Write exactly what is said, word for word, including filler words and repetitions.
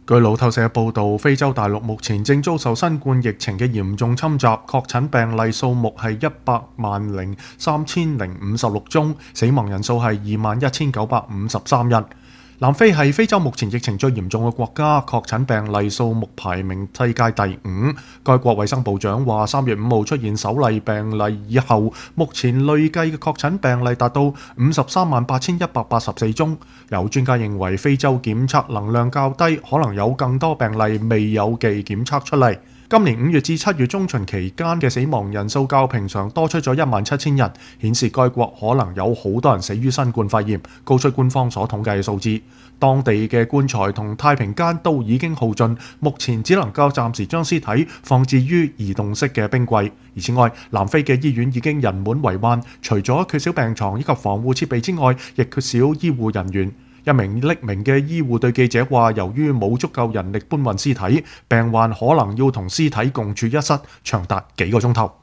據路透社報導，非洲大陸目前正遭受新冠疫情嘅嚴重侵襲，確診病例數目係一百萬零三千零五十六宗，死亡人數係二萬一千九百五十三人。南非係非洲目前疫情最嚴重嘅國家，確診病例數目排名世界第五。該國衛生部長話，三月五號出現首例病例以後，目前累計嘅確診病例達到五十三萬八千一百八十四宗。有專家認為，非洲檢測能量較低，可能有更多病例未有被檢測出嚟。今年五月至七月中旬期間嘅死亡人數較平常多出咗一萬七千人，顯示該國可能有好多人死於新冠肺炎，高出官方所統計嘅數字。當地嘅棺材同太平間都已經耗盡，目前只能夠暫時將屍體放置於移動式嘅冰櫃。而此外，南非嘅醫院已經人滿為患，除咗缺少病床以及防護設備之外，亦缺少醫護人員。一名匿名嘅醫護對記者話，由於冇足夠人力搬運屍體，病患可能要同屍體共處一室長達幾個鐘頭。